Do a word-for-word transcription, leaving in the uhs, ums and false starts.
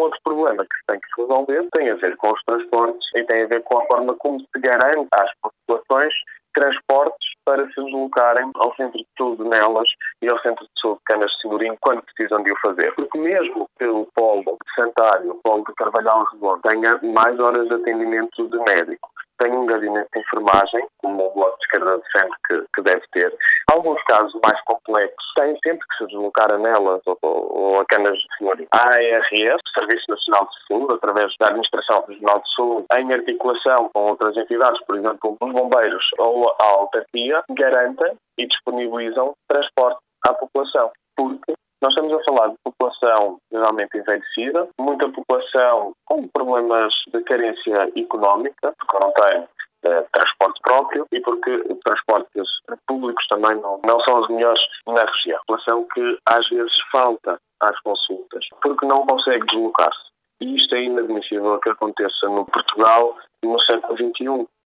outro problema que se tem que resolver tem a ver com os transportes e tem a ver com a forma como se garante às populações transportes para se deslocarem ao centro de saúde nelas e ao centro de saúde de Canas de Senhorim quando precisam de o fazer. Porque mesmo que o polo de Santário, o polo de Carvalhal Redondo, tenha mais horas de atendimento de médico, tem um gabinete de enfermagem, como o Bloco de Esquerda defende que, que deve ter. Alguns casos mais complexos têm sempre que se deslocar a nelas ou, ou a Canas de Senhorim. A A R S, Serviço Nacional de Saúde, através da Administração Regional de Saúde, em articulação com outras entidades, por exemplo, os bombeiros ou a autarquia, garantem e disponibilizam transporte à população. Porque nós estamos a falar de população geralmente envelhecida, muita população com problemas de carência económica, porque não tem eh, transporte próprio e porque transportes públicos também não, não são os melhores na região. População que às vezes falta às consultas, porque não consegue deslocar-se. E isto é inadmissível que aconteça no Portugal no século vinte e um.